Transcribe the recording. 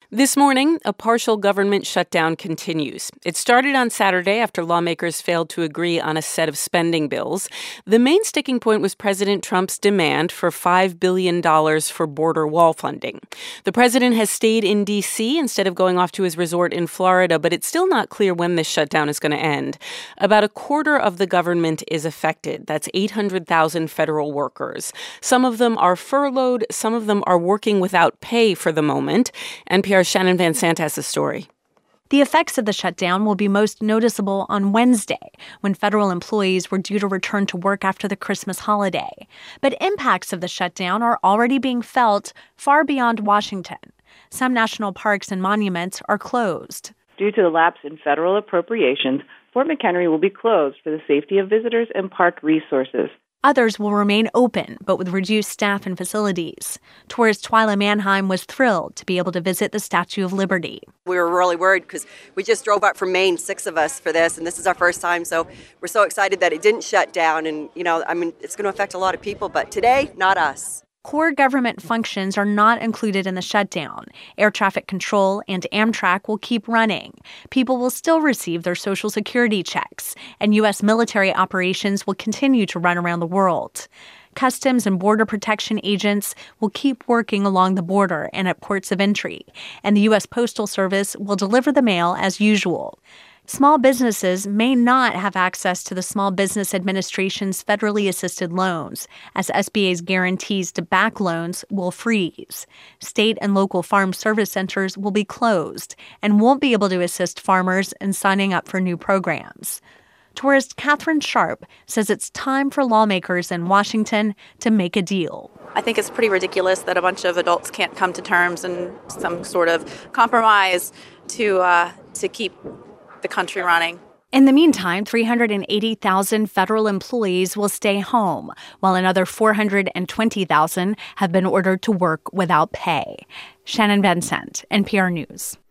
This morning, a partial government shutdown continues. It started on Saturday after lawmakers failed to agree on a set of spending bills. The main sticking point was President Trump's demand for $5 billion for border wall funding. The president has stayed in D.C. instead of going off to his resort in Florida, but it's still not clear when this shutdown is going to end. About a quarter of the government is affected. That's 800,000 federal workers. Some of them are furloughed. Some of them are working without pay for the moment. NPR's Shannon Van Sant has the story. The effects of the shutdown will be most noticeable on Wednesday, when federal employees were due to return to work after the Christmas holiday. But impacts of the shutdown are already being felt far beyond Washington. Some national parks and monuments are closed. Due to the lapse in federal appropriations, Fort McHenry will be closed for the safety of visitors and park resources. Others will remain open, but with reduced staff and facilities. Tourist Twyla Mannheim was thrilled to be able to visit the Statue of Liberty. We were really worried because we just drove up from Maine, 6 of us, for this, and this is our first time. So we're so excited that it didn't shut down. And, it's going to affect a lot of people, but today, not us. Core government functions are not included in the shutdown. Air traffic control and Amtrak will keep running. People will still receive their Social Security checks, and U.S. military operations will continue to run around the world. Customs and Border Protection agents will keep working along the border and at ports of entry, and the U.S. Postal Service will deliver the mail as usual. Small businesses may not have access to the Small Business Administration's federally assisted loans, as SBA's guarantees to back loans will freeze. State and local farm service centers will be closed and won't be able to assist farmers in signing up for new programs. Tourist Catherine Sharp says it's time for lawmakers in Washington to make a deal. I think it's pretty ridiculous that a bunch of adults can't come to terms and some sort of compromise to keep the country running. In the meantime, 380,000 federal employees will stay home, while another 420,000 have been ordered to work without pay. Shannon Van Sant, NPR News.